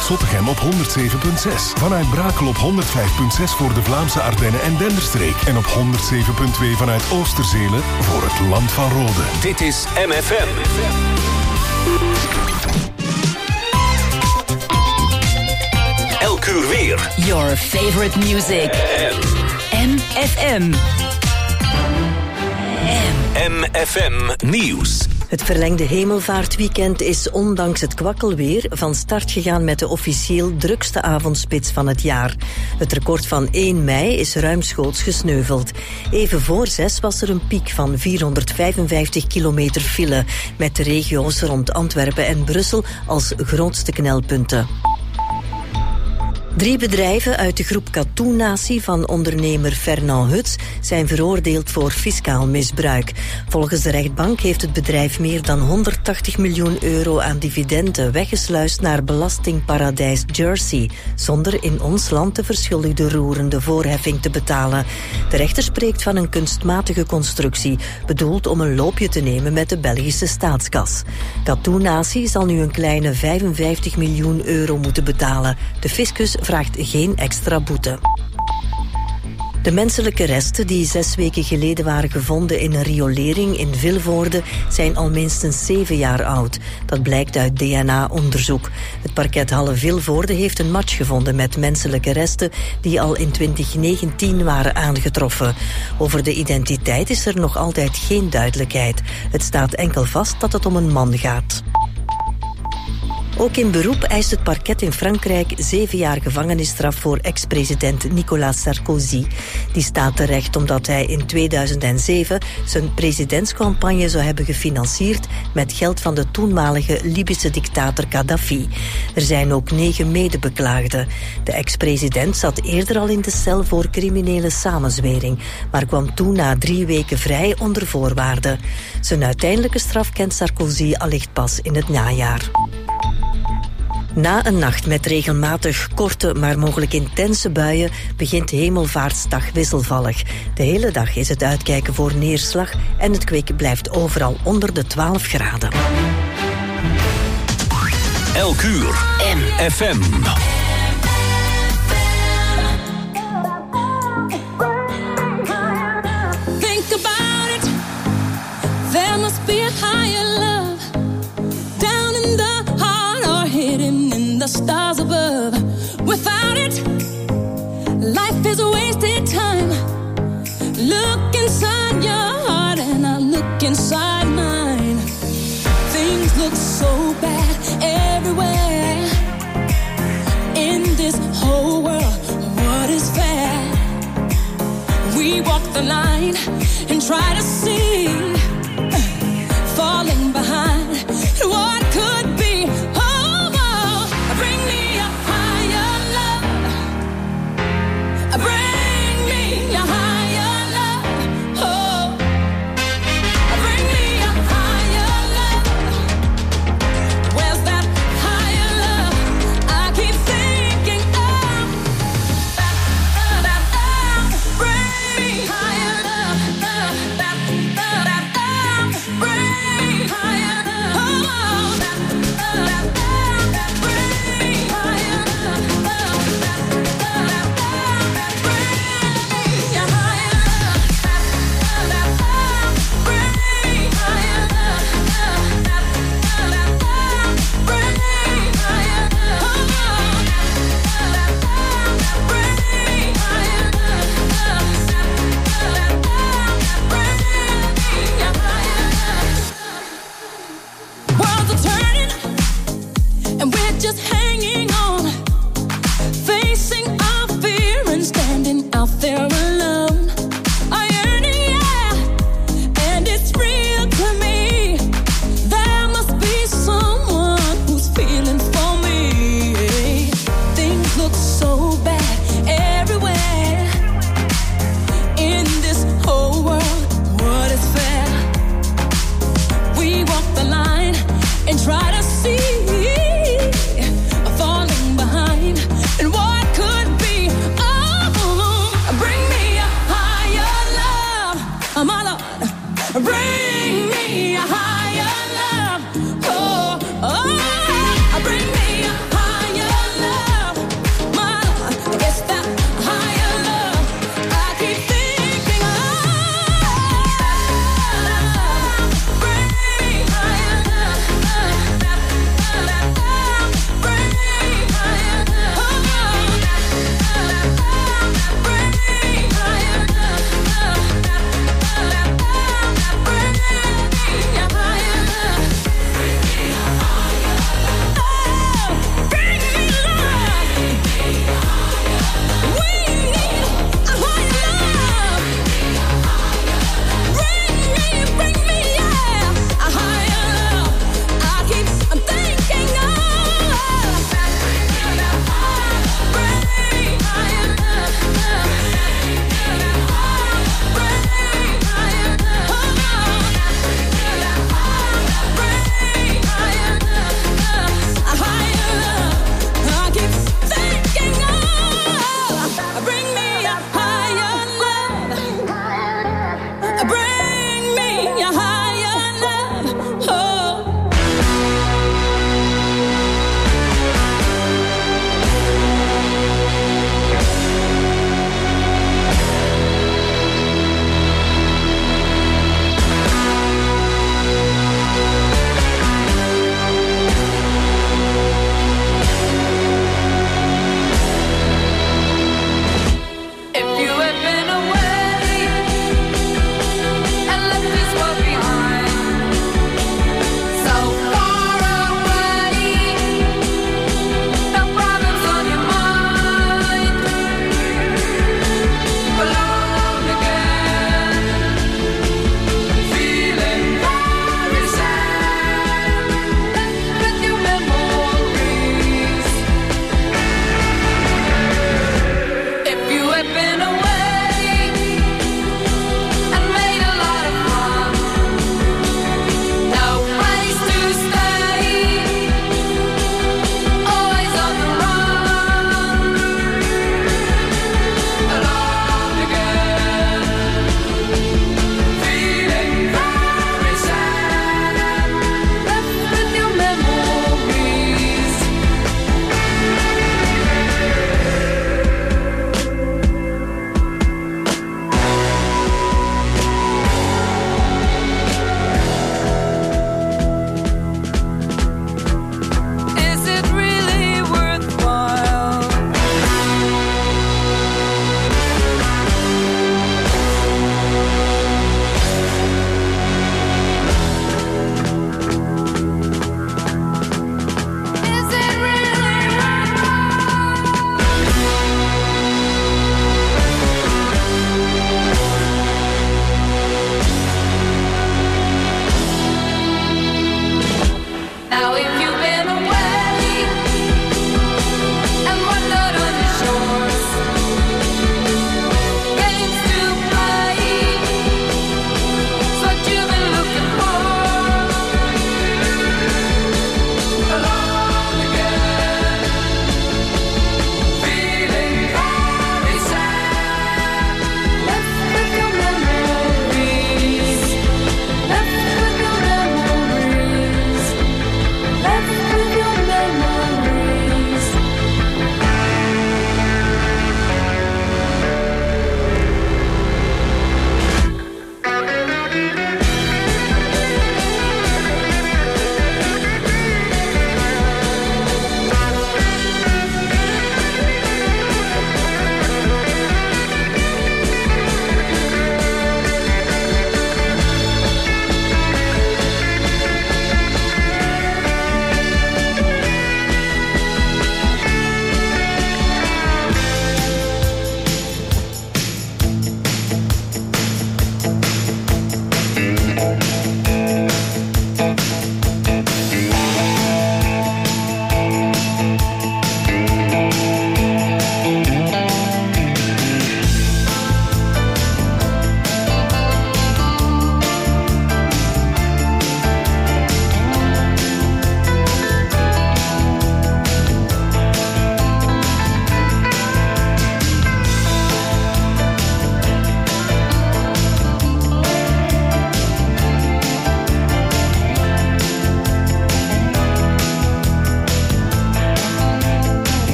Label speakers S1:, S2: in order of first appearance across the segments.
S1: vanuit Zottegem op 107.6. Vanuit Brakel op 105.6 voor de Vlaamse Ardennen en Denderstreek. En op 107.2 vanuit Oosterzelen voor het Land van Rode.
S2: Dit is MFM. Elk uur weer.
S3: Your favorite music. MFM.
S2: MFM Nieuws.
S4: Het verlengde hemelvaartweekend is ondanks het kwakkelweer van start gegaan met de officieel drukste avondspits van het jaar. Het record van 1 mei is ruimschoots gesneuveld. Even voor 6 was er een piek van 455 kilometer file, met de regio's rond Antwerpen en Brussel als grootste knelpunten. 3 bedrijven uit de groep Katoen-natie van ondernemer Fernand Huts zijn veroordeeld voor fiscaal misbruik. Volgens de rechtbank heeft het bedrijf meer dan 180 miljoen euro aan dividenden weggesluist naar belastingparadijs Jersey, zonder in ons land de verschuldigde roerende voorheffing te betalen. De rechter spreekt van een kunstmatige constructie, bedoeld om een loopje te nemen met de Belgische staatskas. Katoen-natie zal nu een kleine 55 miljoen euro moeten betalen. De fiscus vraagt geen extra boete. De menselijke resten die 6 weken geleden waren gevonden in een riolering in Vilvoorde zijn al minstens 7 jaar oud. Dat blijkt uit DNA-onderzoek. Het parket Halle Vilvoorde heeft een match gevonden met menselijke resten die al in 2019 waren aangetroffen. Over de identiteit is er nog altijd geen duidelijkheid. Het staat enkel vast dat het om een man gaat. Ook in beroep eist het parket in Frankrijk 7 jaar gevangenisstraf voor ex-president Nicolas Sarkozy. Die staat terecht omdat hij in 2007 zijn presidentscampagne zou hebben gefinancierd met geld van de toenmalige Libische dictator Gaddafi. Er zijn ook 9 medebeklaagden. De ex-president zat eerder al in de cel voor criminele samenzwering, maar kwam toen na 3 weken vrij onder voorwaarden. Zijn uiteindelijke straf kent Sarkozy allicht pas in het najaar. Na een nacht met regelmatig korte, maar mogelijk intense buien begint Hemelvaartsdag wisselvallig. De hele dag is het uitkijken voor neerslag en het kwik blijft overal onder de 12 graden.
S2: Elk uur MFM.
S5: Think about it. There must be a higher love down in the heart or hidden in the stars above. Without it, life is a wasted time. Look inside your heart and I look inside mine. Things look so bad everywhere. In this whole world, what is fair? We walk the line and try to see, falling behind what could be. Oh, oh, bring me a higher love. Bring me a higher love. Oh, bring me a higher love. Where's that higher love? I keep thinking of that. Bring me higher love.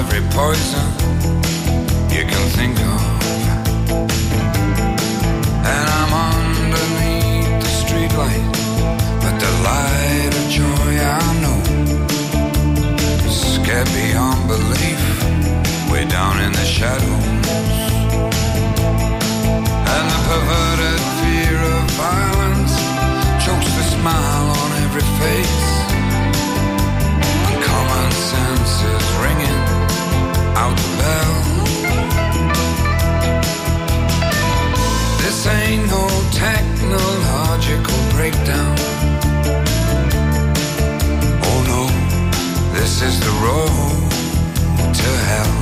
S6: every poison you can think of. And I'm underneath the streetlight, but the light of joy I know is scared beyond belief, way down in the shadows. And the perverted fear of violence chokes the smile on every face, and common sense is ringing out the bell. This ain't no technological breakdown. Oh no, this is the road to hell.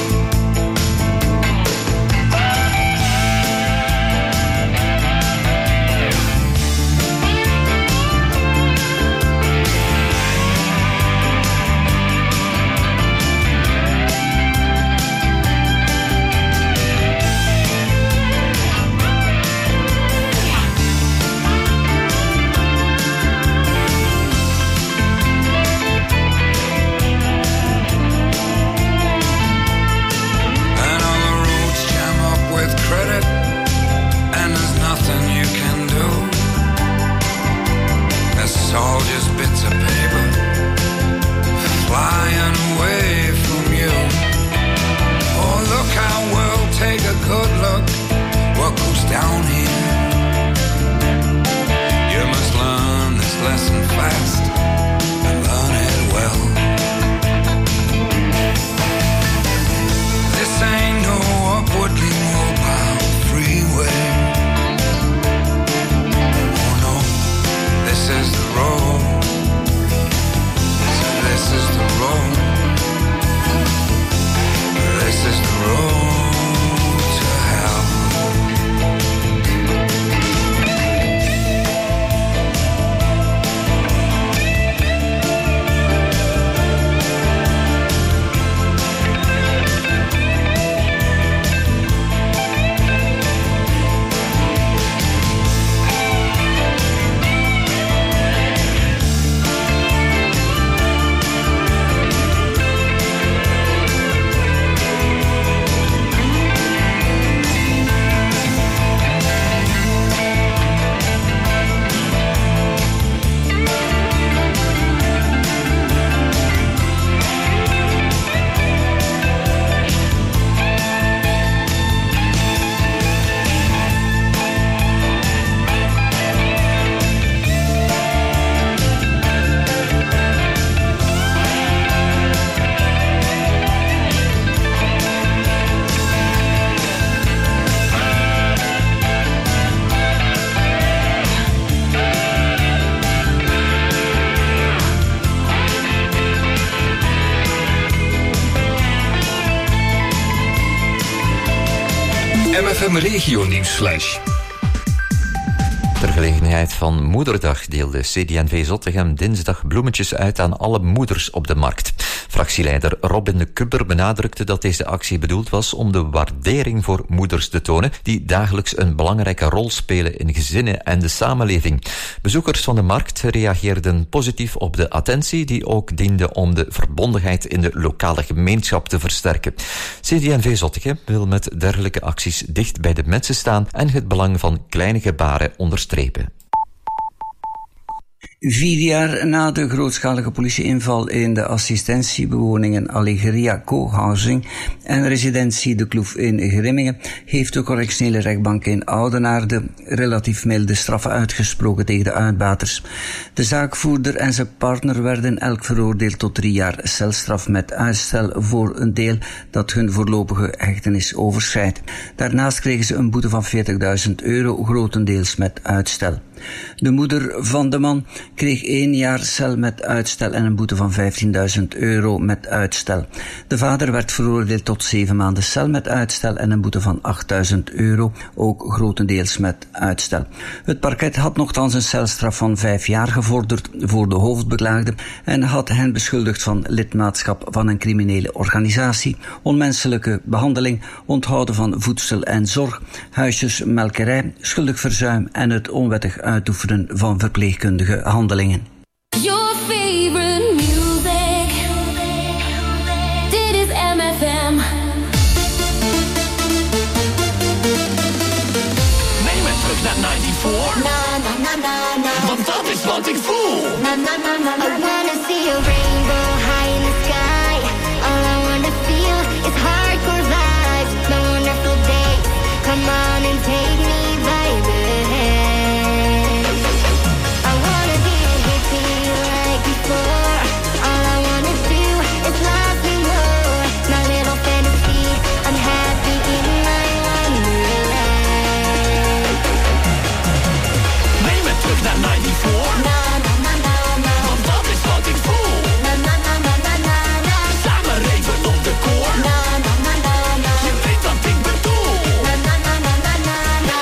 S6: All just bits of paper flying away from you. Oh, look how we'll take a good look what goes down here. You must learn this lesson fast and learn it well. This ain't no upwardly mobile freeway. This is the road, so this is the road, this is the road to hell.
S2: MFM Regio Nieuwsflash.
S7: Ter gelegenheid van Moederdag deelde CD&V Zottegem dinsdag bloemetjes uit aan alle moeders op de markt. Fractieleider Robin de Kubber benadrukte dat deze actie bedoeld was om de waardering voor moeders te tonen, die dagelijks een belangrijke rol spelen in gezinnen en de samenleving. Bezoekers van de markt reageerden positief op de attentie, die ook diende om de verbondenheid in de lokale gemeenschap te versterken. CD&V Zottegem wil met dergelijke acties dicht bij de mensen staan en het belang van kleine gebaren onderstrepen.
S8: 4 jaar na de grootschalige politieinval in de assistentiebewoningen Alegria Co-housing en residentie De Kloef in Grimminge heeft de correctionele rechtbank in Oudenaarde relatief milde straffen uitgesproken tegen de uitbaters. De zaakvoerder en zijn partner werden elk veroordeeld tot 3 jaar celstraf met uitstel voor een deel dat hun voorlopige hechtenis overschrijdt. Daarnaast kregen ze een boete van €40.000, grotendeels met uitstel. De moeder van de man kreeg 1 jaar cel met uitstel en een boete van €15.000 met uitstel. De vader werd veroordeeld tot 7 maanden cel met uitstel en een boete van €8.000, ook grotendeels met uitstel. Het parket had nochtans een celstraf van 5 jaar gevorderd voor de hoofdbeklaagde en had hen beschuldigd van lidmaatschap van een criminele organisatie, onmenselijke behandeling, onthouden van voedsel en zorg, huisjesmelkerij, schuldig verzuim en het onwettig uitoefenen van verpleegkundige handelingen.
S5: Your favorite music. Dit is voor? Na na na na na. Want dat is wat ik voel. Na na na na na. I wanna see a rainbow high in the sky. All I wanna feel is hardcore vibes. My wonderful day. Come on and take me by the hand. I wanna be a hippie like before. All I wanna do is love me more. My little fantasy. I'm happy in my wonderland. Neem me terug naar 94. Na na na na na. Want dat is wat ik voel. Na na na na na na na. Samen reven op de koor. Na na na na na. Je weet wat ik bedoel. Na na na na na na na.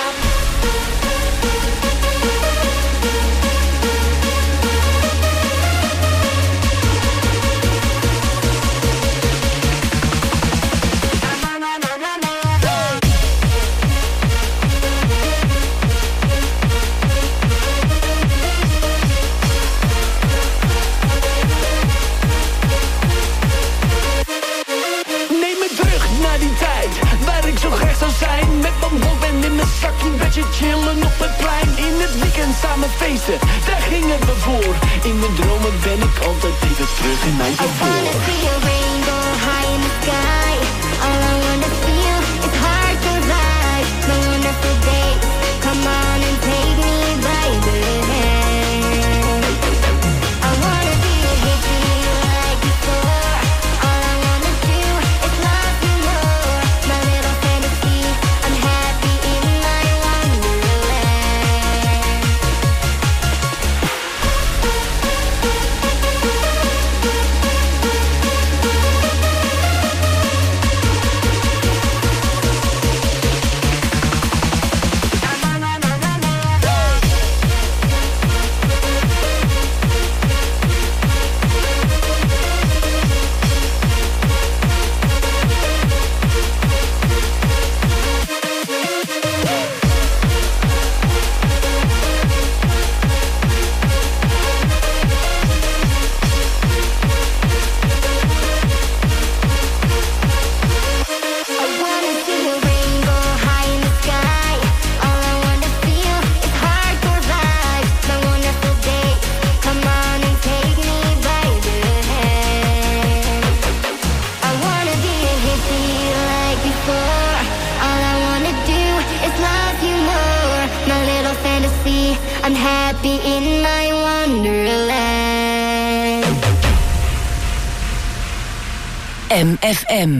S5: Neem me terug naar die tijd waar ik zo graag zou zijn. Met mijn band in mijn zak, een beetje chillen op het plein. In het weekend samen feesten, daar gingen we voor. In mijn dromen ben ik altijd even terug in mijn gevoel. I wanna see a rainbow high in the sky. All I wanna feel is hardcore vibes. My wonderful day. Come on and take me by the hand. I wanna be a hippie like before. All I wanna do is love you more. My little fantasy. I'm happy in my wonderland. I wanna see a rainbow high in the sky. All I wanna feel is hardcore vibes. My wonderful day. Come on and take me by the hand. I wanna be a hippie like before. All I wanna do is love you more. My little fantasy. I'm happy in my wonderland.
S3: MFM.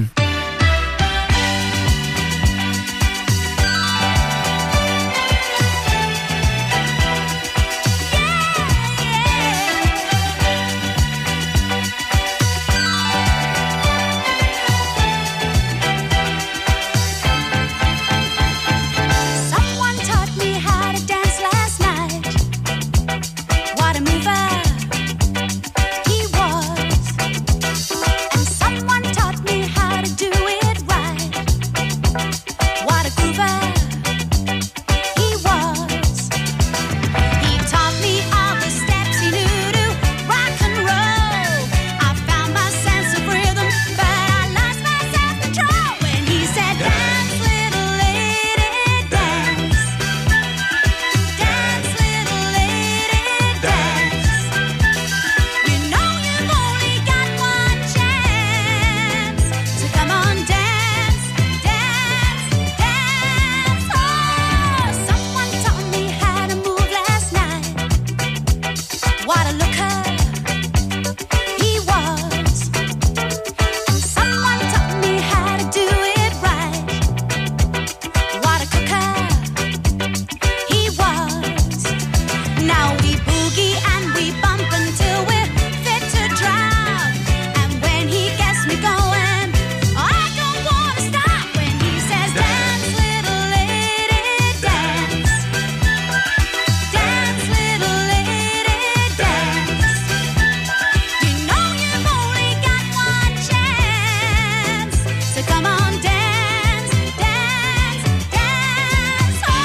S5: Someone taught me how to dance last night. What a mover he was. And someone taught me how to do it right. What a groover he was. He taught me all the steps he knew to rock and roll. I found my sense of rhythm, but I lost my self-control when he said, "Dance, little lady, dance. Dance, little lady, dance. You know you've only got one chance. So come on, dance, dance, dance." Oh, someone taught me how to move last night. What a looker he was. And someone taught me how to do it right. What a cooker he was. Now we boogie and we bump until we're fit to drop. And when he gets me going, I don't wanna stop. When he says, "Dance, little lady, dance. Dance, little lady, dance. You know you've only got one chance. So come on, dance, dance, dance." Oh.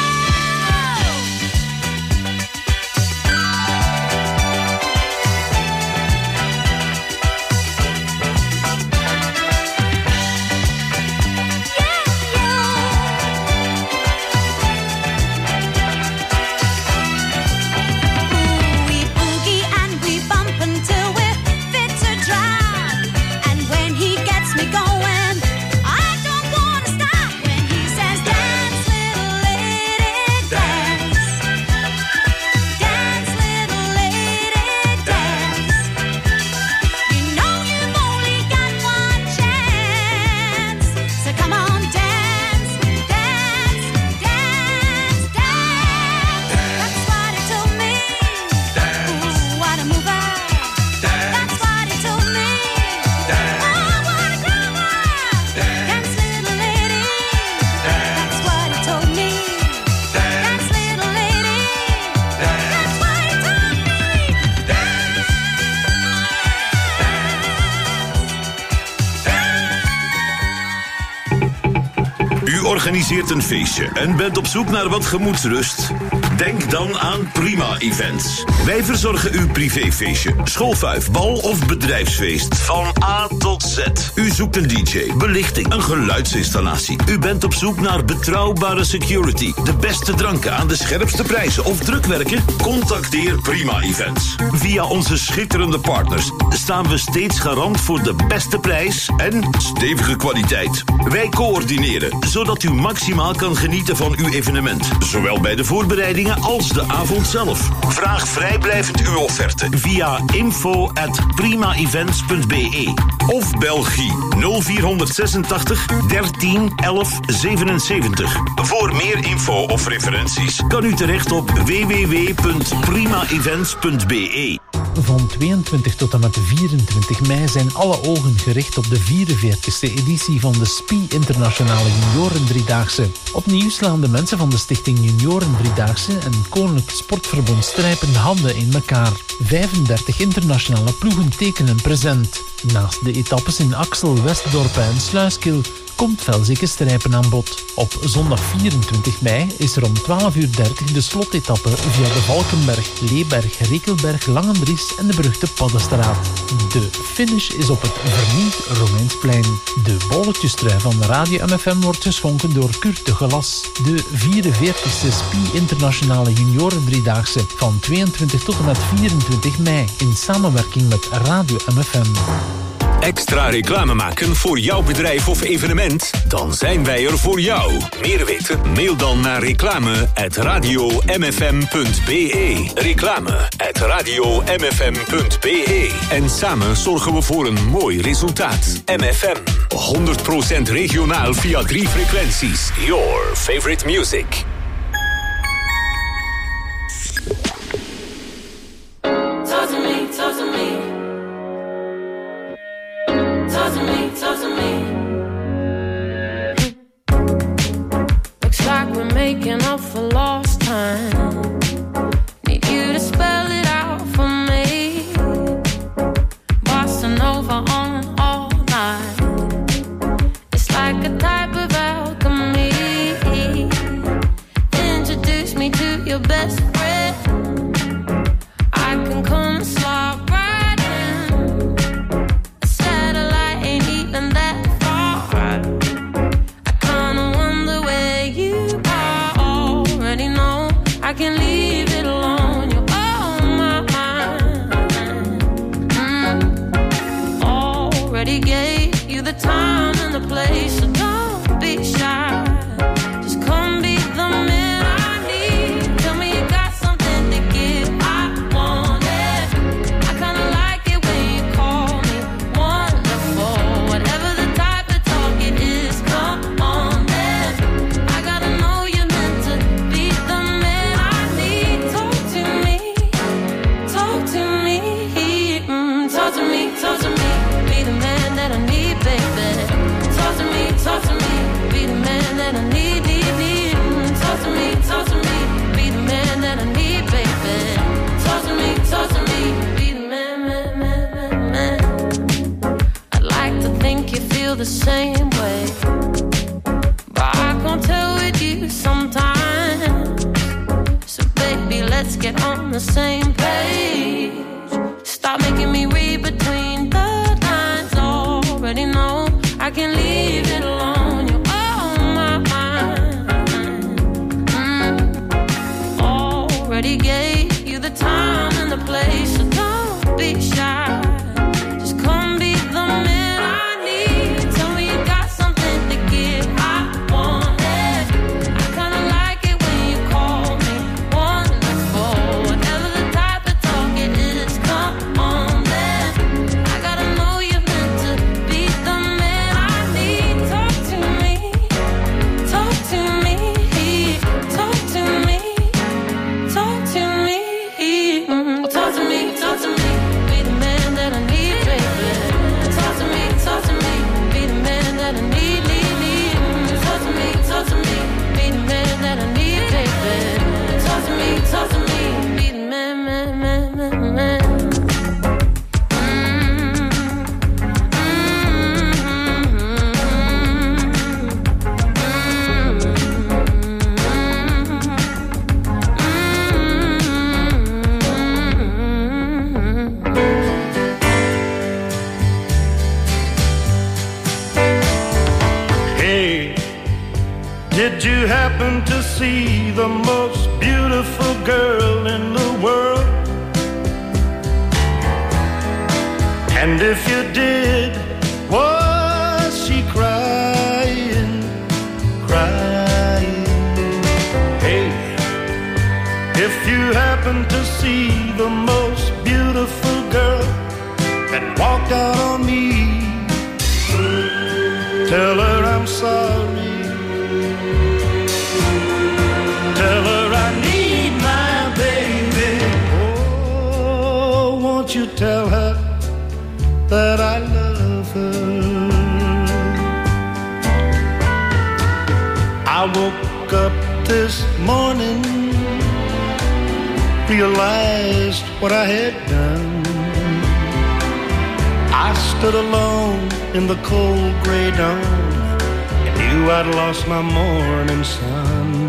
S9: organiseert een feestje en bent op zoek naar wat gemoedsrust? Denk dan aan Prima Events. Wij verzorgen uw privéfeestje, schoolfuif, bal of bedrijfsfeest. Van A tot Z. U zoekt een DJ, belichting, een geluidsinstallatie. U bent op zoek naar betrouwbare security, de beste dranken aan de scherpste prijzen of drukwerken? Contacteer Prima Events. Via onze schitterende partners staan we steeds garant voor de beste prijs en stevige kwaliteit. Wij coördineren, zodat u maximaal kan genieten van uw evenement. Zowel bij de voorbereidingen als de avond zelf. Vraag vrijblijvend uw offerte via info@primaevents.be of Belgie 0486 13 11 77. Voor meer info of referenties kan u terecht op www.primaevents.be.
S10: Van 22 tot en met 24 mei zijn alle ogen gericht op de 44e editie van de SPI Internationale Junioren Driedaagse. Opnieuw slaan de mensen van de Stichting Junioren Driedaagse en Koninklijk Sportverbond Strijpen handen in elkaar. 35 internationale ploegen tekenen present. Naast de etappes in Axel, Westdorpen en Sluiskil komt Velzikke Strijpen aan bod. Op zondag 24 mei is er om 12:30 de slotetappe via de Valkenberg, Leeberg, Rekelberg, Langendries en de beruchte Paddenstraat. De finish is op het vernieuwd Romeinsplein. De bolletjestrui van Radio MFM wordt geschonken door Kurt de Gelas. De 44e SPI Internationale Junioren Driedaagse van 22 tot en met 24 mei in samenwerking met Radio MFM.
S11: Extra reclame maken voor jouw bedrijf of evenement? Dan zijn wij er voor jou. Meer weten? Mail dan naar reclame@radiomfm.be. Reclame@radiomfm.be. En samen zorgen we voor een mooi resultaat. MFM. 100% regionaal via 3 frequenties. Your favorite music.
S5: Talk to me. Looks like we're making up for lost time. Need you to spell it out for me. Bossa Nova on all night. It's like a type of alchemy. Introduce me to your best friend. I can come slide right in. A satellite ain't even that far. I kinda wonder where you are. Already know I can leave it alone. You're on my mind. Already gave you the time and the place, so don't be shy. Just come be the man I need. Tell me you got something to give. I want it. I kinda like it when you call me wonderful. Whatever the type of talk it is, come on then. I gotta know you're meant to be the man I need. Talk to me, talk to me, talk to me, talk to me. Be the man that I need, baby. Talk to me, be the man that I need, need. Talk to me, be the man that I need, baby. Talk to me, be the man, man. I'd like to think you feel the same way, but I can't tell with you sometimes. So baby, let's get on the same page. Stop making me read between the lines. Already know I can leave it alone. You're on my mind. Already gave you the time and the place, so don't be shy. Just come be the man I need. Tell me you got something to give. I want it. I kinda like it when you call me wonderful. Whatever the type of talk it is, come on then. I
S12: Did you happen to see the most beautiful girl in the world? And if you did, was she crying, crying? Hey, if you happen to see the most beautiful girl that walked out on me, tell her I'm sorry. Tell her I need my baby. Oh, won't you tell her that I love her? I woke up this morning, realized what I had done. I stood alone in the cold gray dawn and knew I'd lost my morning sun.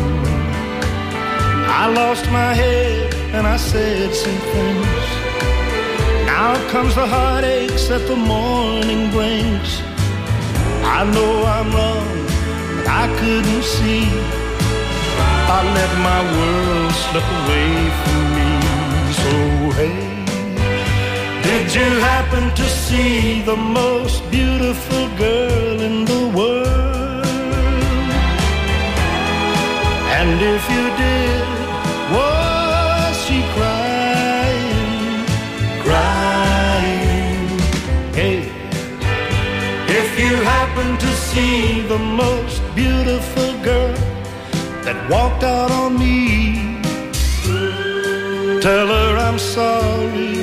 S12: I lost my head and I said some things. Now comes the heartaches that the morning brings. I know I'm wrong, but I couldn't see. I let my world slip away from me. So hey, did you happen to see the most beautiful girl in the world? And if you did, was she crying, crying? Hey, if you happen to see the most beautiful girl that walked out on me, tell her I'm sorry.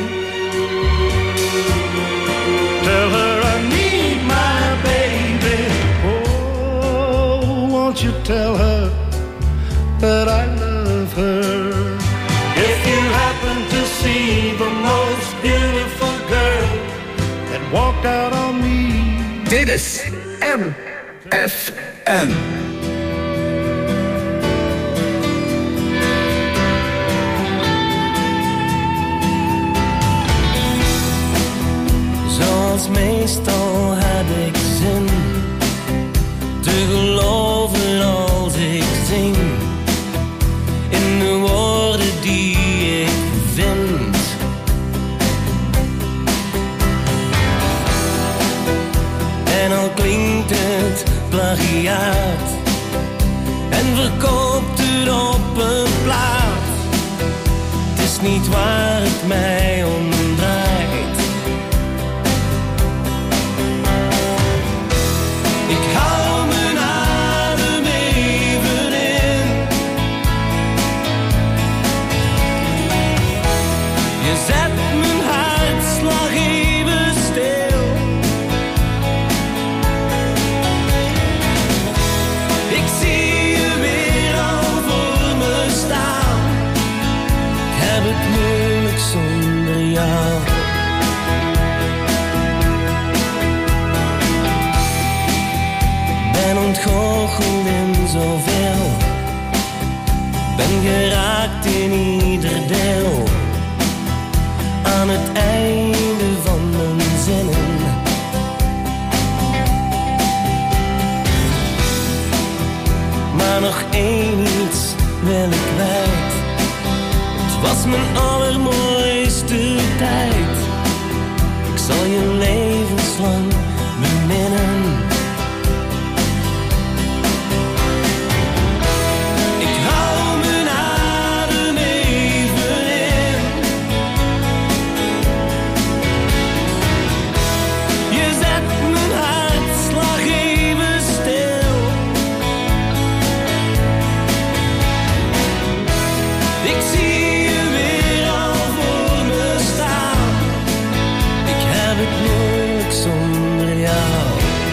S12: Tell her I need my baby. Oh, won't you tell her that I love her? If you happen to see the most beautiful girl that walked out on me.
S2: Dit is MFM.
S13: Zoals meestal heb ik zin te geloven als ik zing in de woorden die ik vind. En al klinkt het plagiaat en verkoopt het op een plaat, het is niet waar het mij om draait. Ik hou mijn adem even in. Je zet mijn hartslag even stil. Ik zie je weer al voor me staan. Ik heb het moeilijk zonder jou. Ben ontgoocheld in zoveel, ben geraakt in ieder deel, aan het einde van mijn zinnen. Maar nog één iets wil ik kwijt, het was mijn allermooiste tijd. Ik zal je levenslang beminnen. Zonder jou.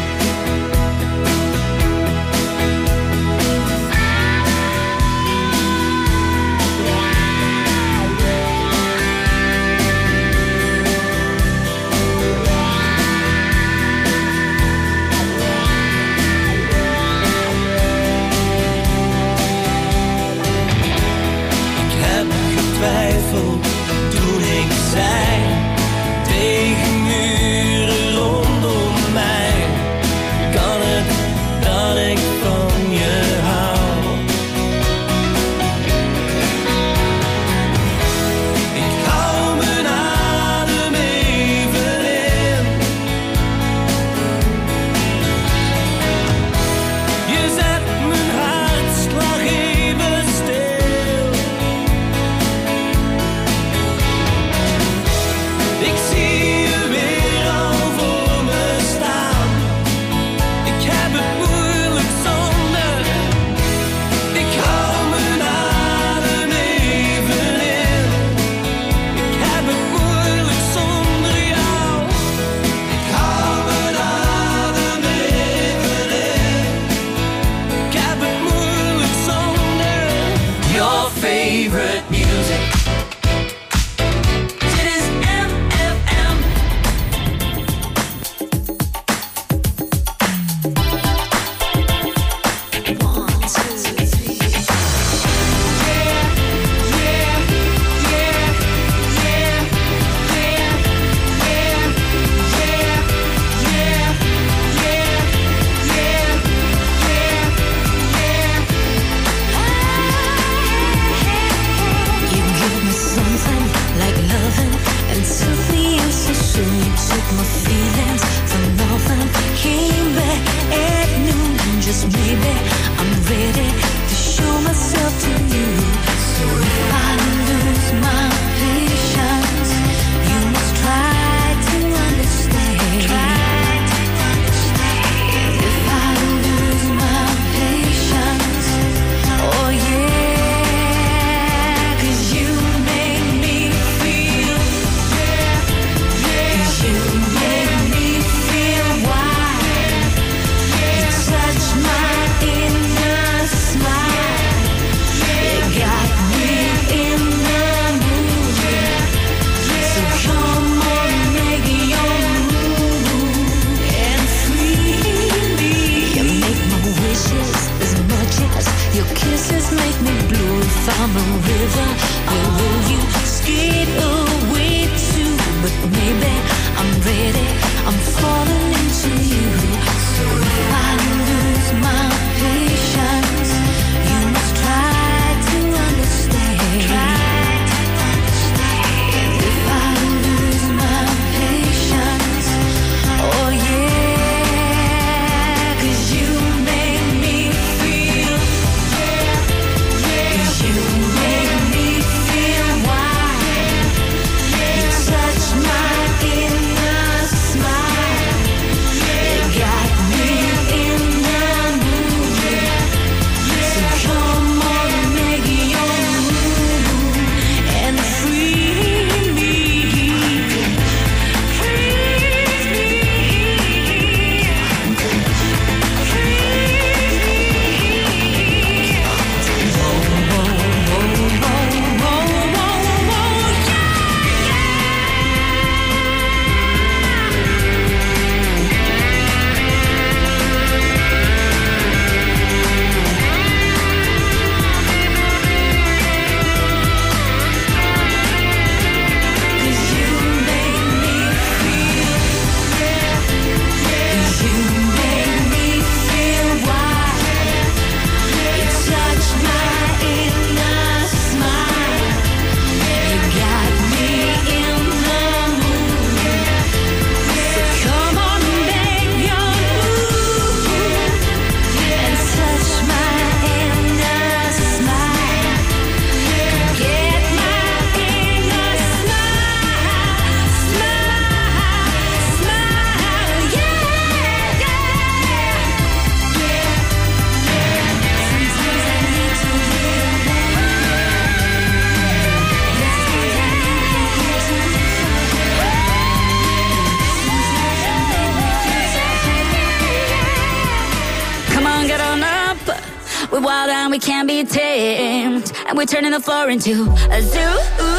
S5: We're wild and we can't be tamed, and we're turning the floor into a zoo.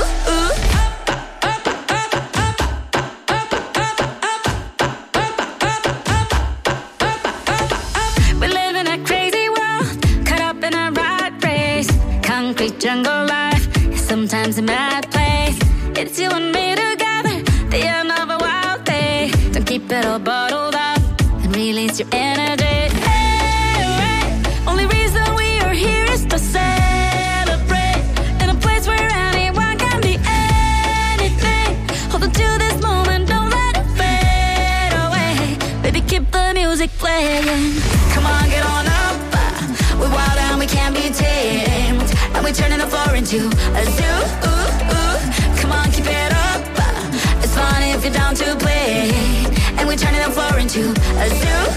S5: We live in a crazy world, caught up in a rat race. Concrete jungle life is sometimes a mad place. It's you and me together, the end of a wild day. Don't keep it all bottled up and release your energy. Only reason we are here is to celebrate in a place where anyone can be anything. Hold on to this moment, don't let it fade away. Baby, keep the music playing. Come on, get on up. We're wild and we can't be tamed, and we're turning the floor into a zoo. Come on, keep it up. It's fun if you're down to play, and we're turning the floor into a zoo.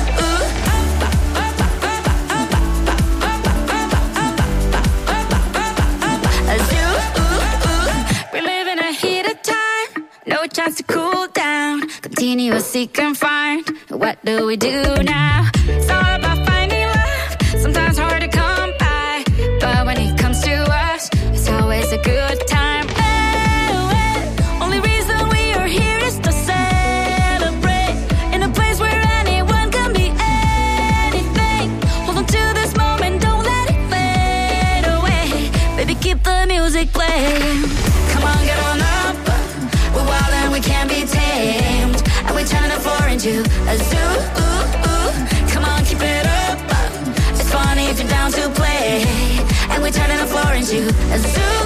S5: No chance to cool down, continuously confined. What do we do now? It's all about finding love, sometimes hard to come by, but when it comes to us, it's always a good time. Only reason we are here is to celebrate in a place where anyone can be anything. Hold on to this moment, don't let it fade away. Baby, keep the music playing. Come on, get on up. We're wild and we can't be tamed, and we're turning the floor into a zoo. Come on, keep it up. It's funny if you're down to play, and we're turning the floor into a zoo.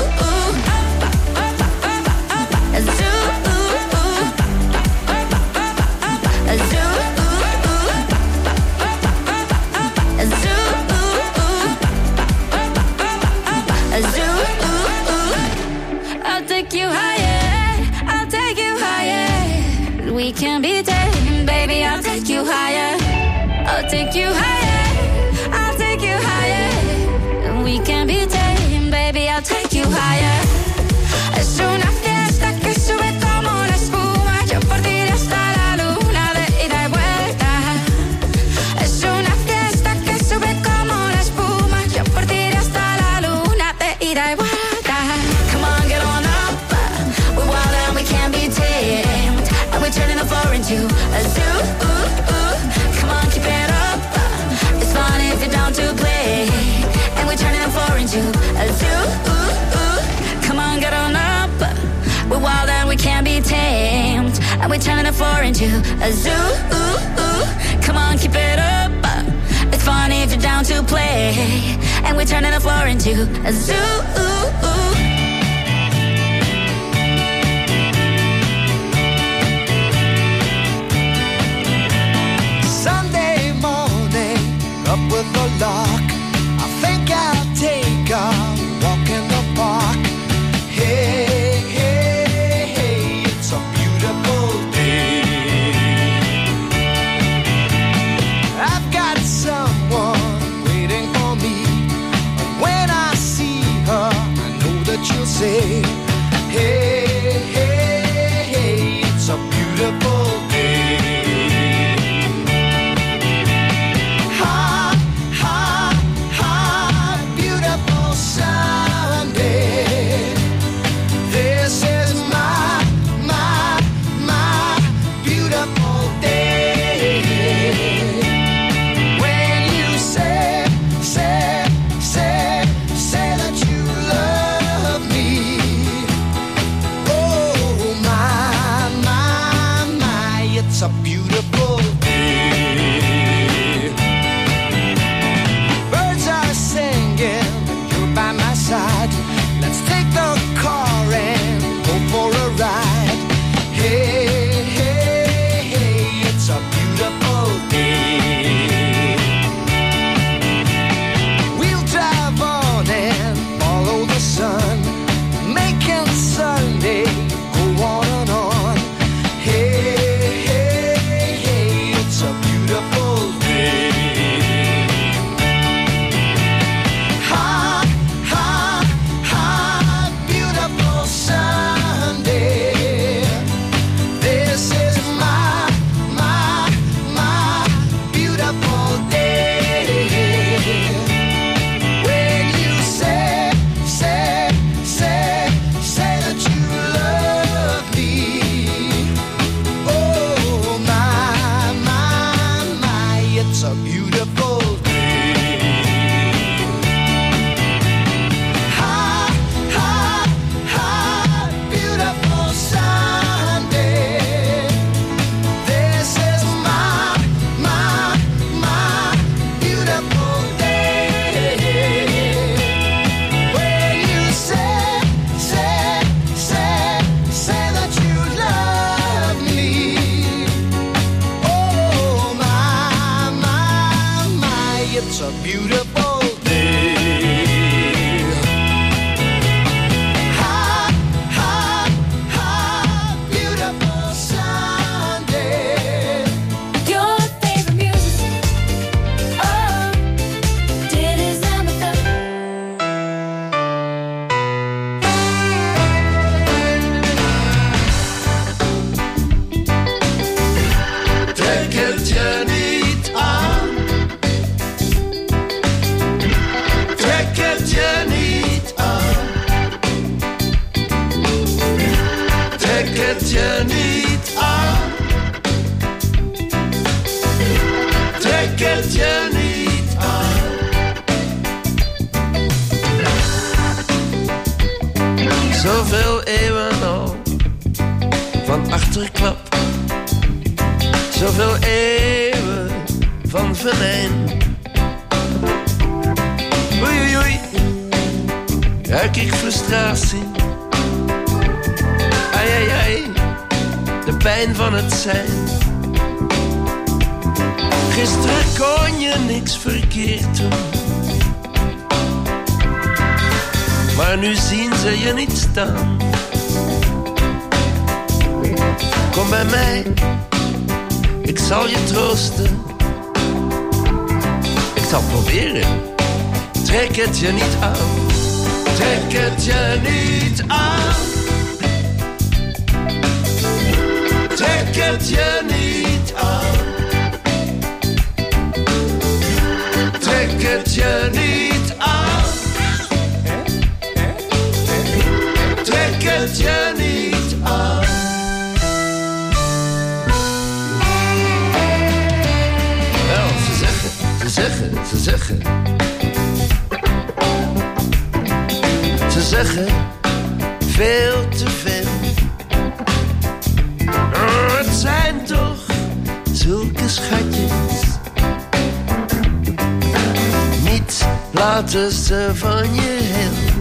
S5: A zoo. A zoo. A zoo. A zoo. I'll take you higher. We can be tamed, baby, I'll take you higher. I'll take you higher. I'll take you higher. We can be tamed, baby, I'll take you higher. Es una fiesta que sube como la espuma. Yo por ti hasta la luna de ida y vuelta. Es una fiesta que sube como la espuma. Yo por ti hasta la luna de ida y vuelta. Come on, get on up. We're wild and we can't be tamed, and we're turning the floor into a zoo. Come on, keep it up. It's fun if you're down to play, and we're turning the floor into a zoo. Come on, get on up. We're wild and we can't be tamed, and we're turning the floor into a zoo. Come on, keep it up. It's fun if you're down to play, and we're turning the floor into a zoo.
S14: Up with the lock, I think I'll take a walk in the park. Hey, hey, hey, it's a beautiful day. I've got someone waiting for me, and when I see her, I know that she'll say, hey, hey, hey, it's a beautiful day. Say that you love me. It's a beautiful day. Hot, hot, hot, beautiful Sunday. This is my beautiful day. When you say that you love me. Oh my, it's a beautiful day. Hot, hot, hot, beautiful Sunday.
S5: Your favorite music. Oh, dit is MFM.
S14: Trek het je niet aan. Trek het je niet aan. Trek het je niet aan. Trek het je niet aan.
S13: Zoveel eeuwen al van achterklap. Zoveel eeuwen van venijn. Oei, oei, oei. Ruik ik frustratie. Ai, ai, ai. De pijn van het zijn. Gisteren kon je niks verkeerd doen. Maar nu zien ze je niet staan. Kom bij mij, ik zal je troosten. Ik zal proberen. Trek het je niet aan.
S14: Trek het je niet aan. Trek het je niet aan. Trek het je niet aan. Trek het je niet aan.
S13: Wel, ze zeggen. Ze zeggen veel te veel. Oh, het zijn toch zulke schatjes. Niet laten ze van je heel.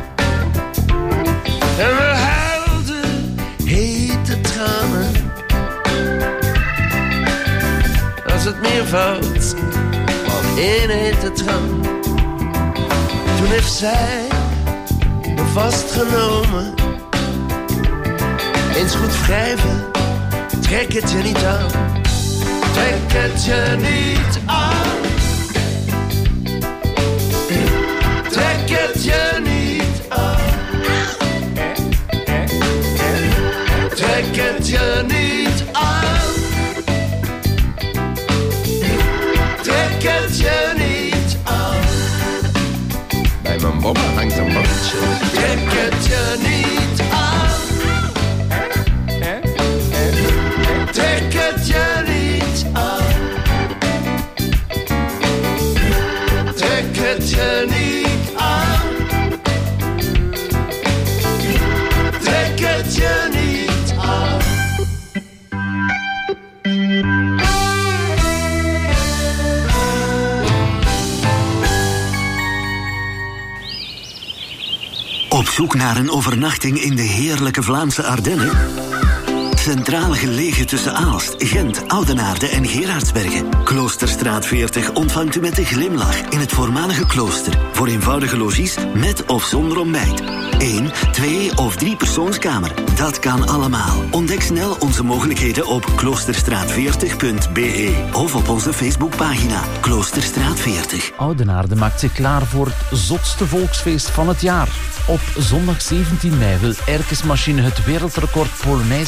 S13: En we huilden hete tranen. Als het meervoud van één hete traan. Toen heeft zij me vastgenomen. Eens goed wrijven, trek het je niet aan.
S14: Trek het je niet aan. Trek het je niet aan. Trek het je niet aan. Trek het je niet aan.
S13: Bij mijn mama hangt een bordje.
S14: Trek het je niet aan. Trek het je niet aan. Trek het je niet aan. Trek het je niet aan.
S15: Op zoek naar een overnachting in de heerlijke Vlaamse Ardennen? Centraal gelegen tussen Aalst, Gent, Oudenaarde en Gerardsbergen. Kloosterstraat 40 ontvangt u met een glimlach in het voormalige klooster. Voor eenvoudige logies met of zonder ontbijt. 1, 2 of 3 persoonskamer. Dat kan allemaal. Ontdek snel onze mogelijkheden op kloosterstraat40.be of op onze Facebookpagina Kloosterstraat 40.
S10: Oudenaarde maakt zich klaar voor het zotste volksfeest van het jaar. Op zondag 17 mei wil Erkesmachine het wereldrecord Polonaise dansen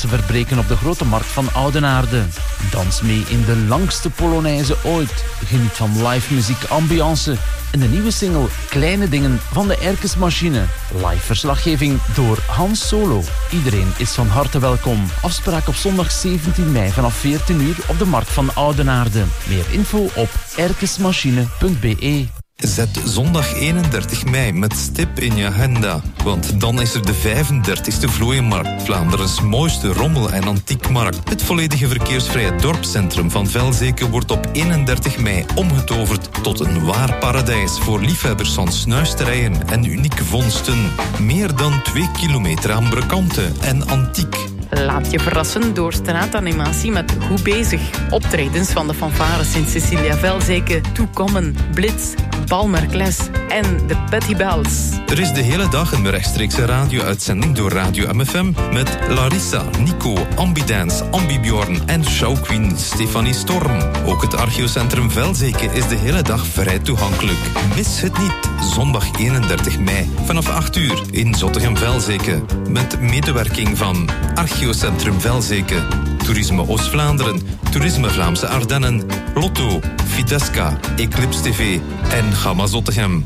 S10: verbreken op de Grote Markt van Oudenaarde. Dans mee in de langste Polonaise ooit. Geniet van live muziek, ambiance en de nieuwe single Kleine Dingen van de Erkesmachine. Live verslaggeving door Hans Solo. Iedereen is van harte welkom. Afspraak op zondag 17 mei vanaf 14 uur op de Markt van Oudenaarde. Meer info op erkesmachine.be.
S16: Zet zondag 31 mei met stip in je agenda. Want dan is er de 35e Vlooienmarkt. Vlaanderens mooiste rommel- en antiekmarkt. Het volledige verkeersvrije dorpscentrum van Velzeke wordt op 31 mei omgetoverd tot een waar paradijs voor liefhebbers van snuisterijen en unieke vondsten. Meer dan 2 kilometer aan brokanten en antiek.
S17: Laat je verrassen door straatanimatie met Goed Bezig. Optredens van de fanfare Sint-Cecilia Velzeke, Toekommen, Blitz, Balmerkles en de Petty Bells.
S16: Er is de hele dag een rechtstreekse radio-uitzending door Radio MFM met Larissa, Nico, Ambidance, Ambibjorn en showqueen Stefanie Storm. Ook het archeocentrum Velzeke is de hele dag vrij toegankelijk. Mis het niet, zondag 31 mei vanaf 8 uur in Zottegem-Velzeke. Met medewerking van Archeocentrum Velzeke, Toerisme Oost-Vlaanderen, Toerisme Vlaamse Ardennen, Lotto, Fidesca, Eclipse TV en Gamma Zottegem.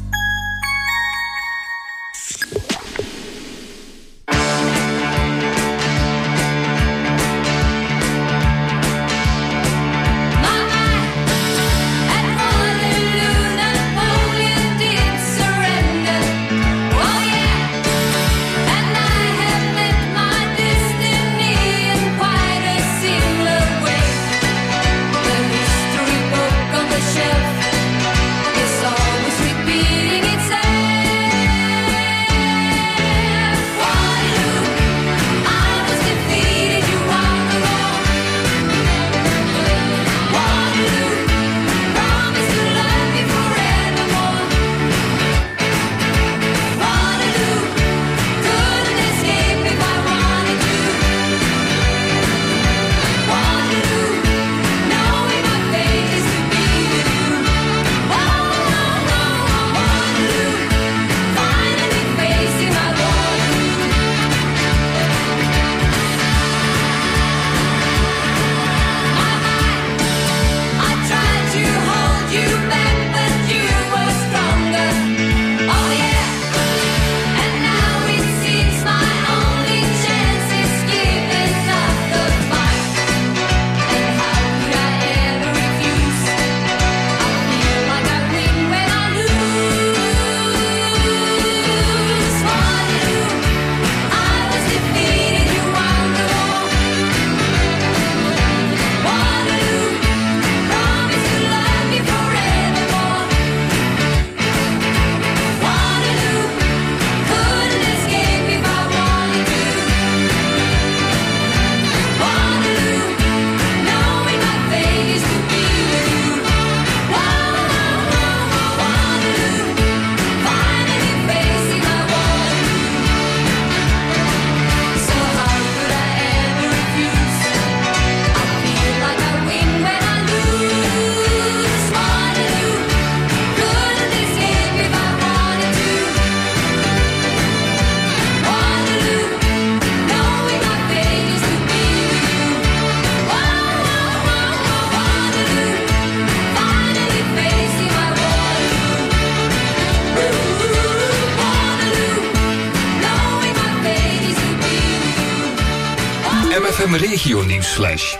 S2: MFM Regio Nieuwsflash.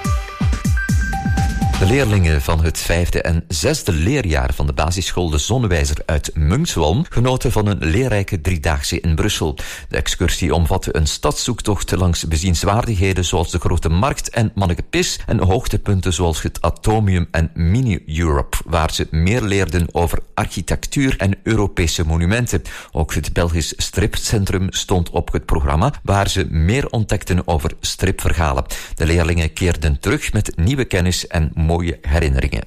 S7: De leerlingen van het 5e en 6e leerjaar van de basisschool De Zonnewijzer uit Munkswalm genoten van een leerrijke 3-daagse in Brussel. De excursie omvatte een stadszoektocht langs bezienswaardigheden zoals de Grote Markt en Mannekepis en hoogtepunten zoals het Atomium en Mini-Europe, waar ze meer leerden over architectuur en Europese monumenten. Ook het Belgisch Stripcentrum stond op het programma, waar ze meer ontdekten over stripverhalen. De leerlingen keerden terug met nieuwe kennis en mooie herinneringen.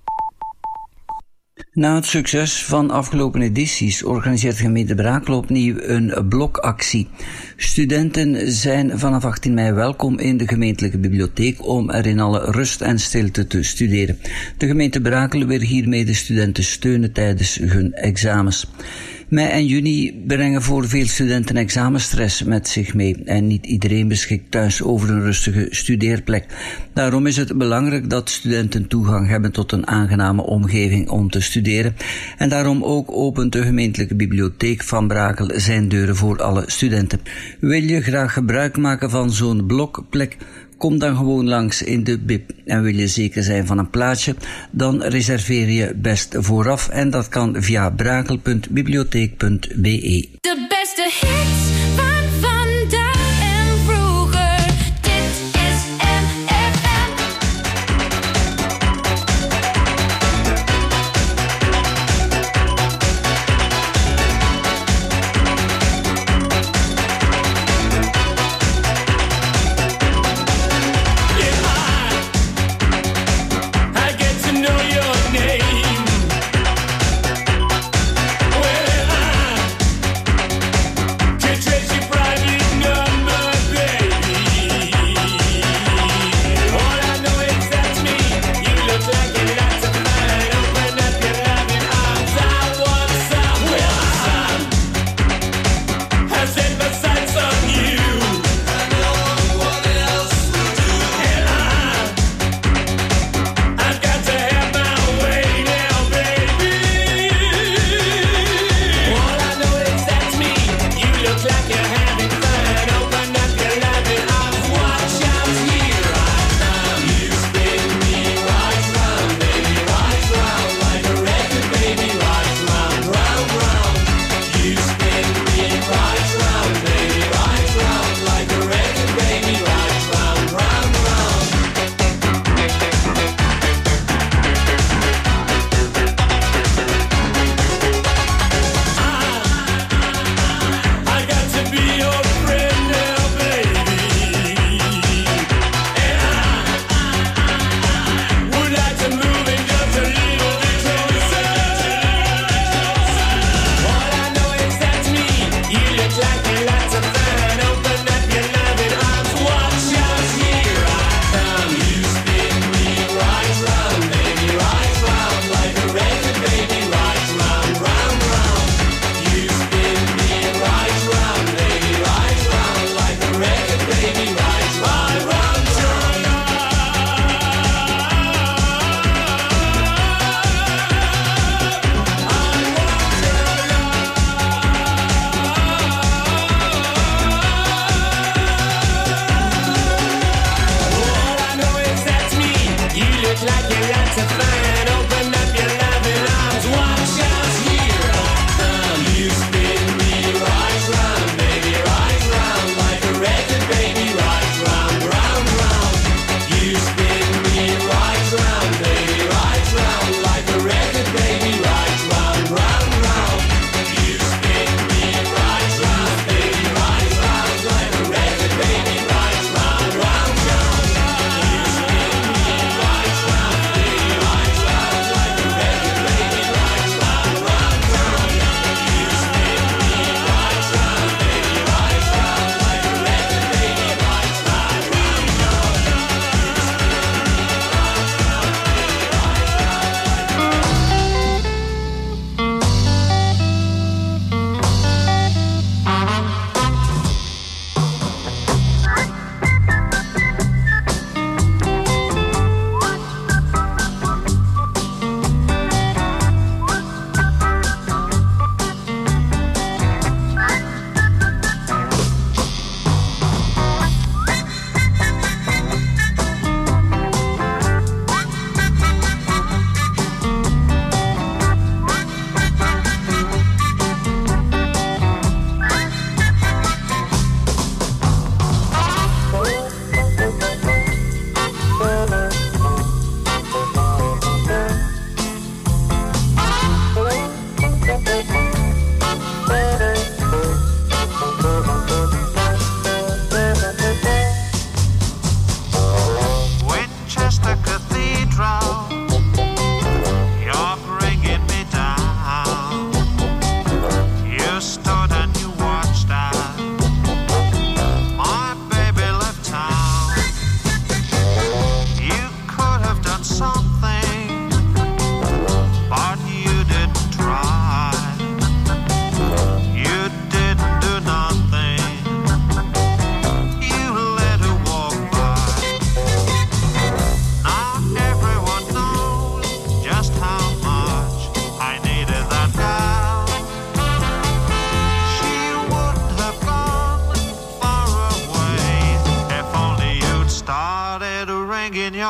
S8: Na het succes van afgelopen edities organiseert de gemeente Brakel opnieuw een blokactie. Studenten zijn vanaf 18 mei welkom in de gemeentelijke bibliotheek om er in alle rust en stilte te studeren. De gemeente Brakel wil hiermee de studenten steunen tijdens hun examens. Mei en juni brengen voor veel studenten examenstress met zich mee en niet iedereen beschikt thuis over een rustige studeerplek. Daarom is het belangrijk dat studenten toegang hebben tot een aangename omgeving om te studeren. En daarom ook opent de gemeentelijke bibliotheek van Brakel zijn deuren voor alle studenten. Wil je graag gebruik maken van zo'n blokplek? Kom dan gewoon langs in de bib. En wil je zeker zijn van een plaatsje, dan reserveer je best vooraf en dat kan via brakel.bibliotheek.be.
S5: De beste hits van vandaag en vroeger. Dit is MFM.
S13: Waiting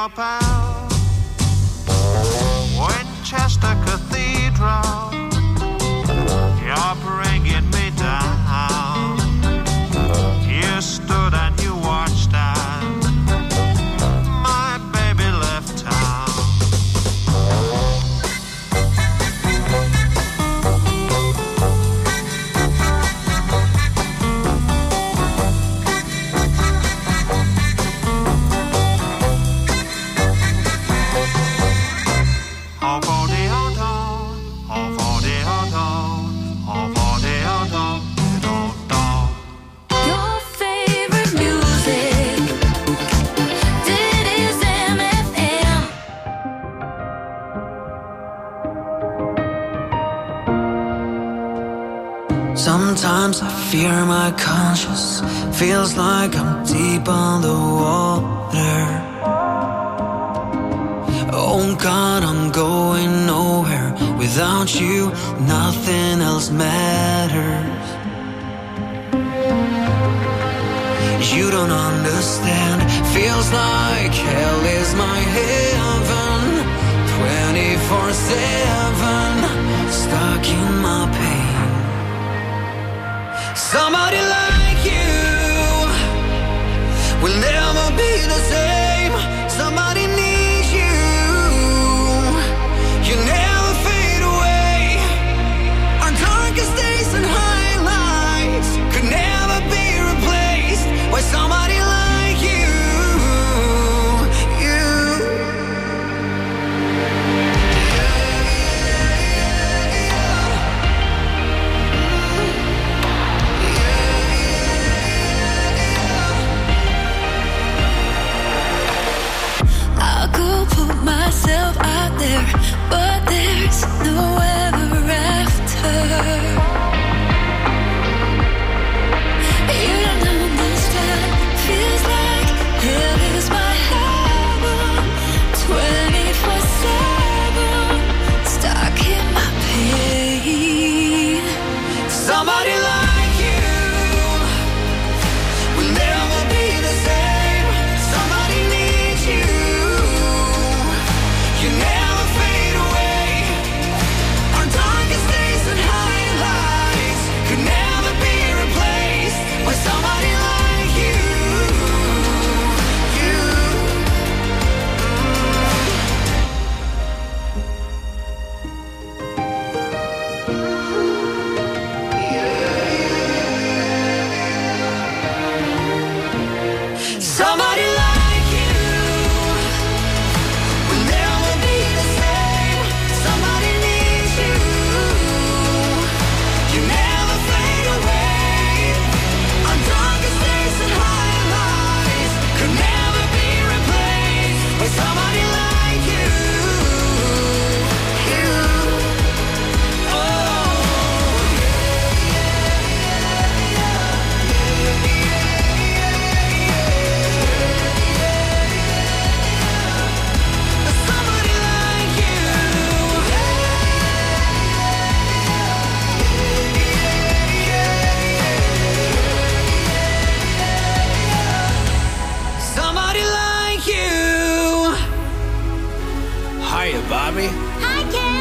S18: your pal, Winchester Cathedral, you're bringing me down. You stood and you watched as my baby left town.
S5: Your favorite music, it is MFM.
S13: Sometimes I fear my conscience, feels like I'm deep underwater. Oh God, I'm going nowhere. Without you, nothing else matters. You don't understand, feels like hell is my heaven. 24/7, stuck in my pain. Somebody like you will never be the same.